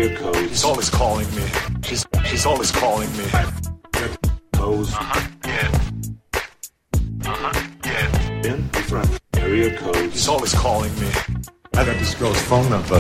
Area code. He's always calling me. She's always calling me. Pose. Yeah. Yeah. In front. Area code. He's always calling me. I got this girl's phone number.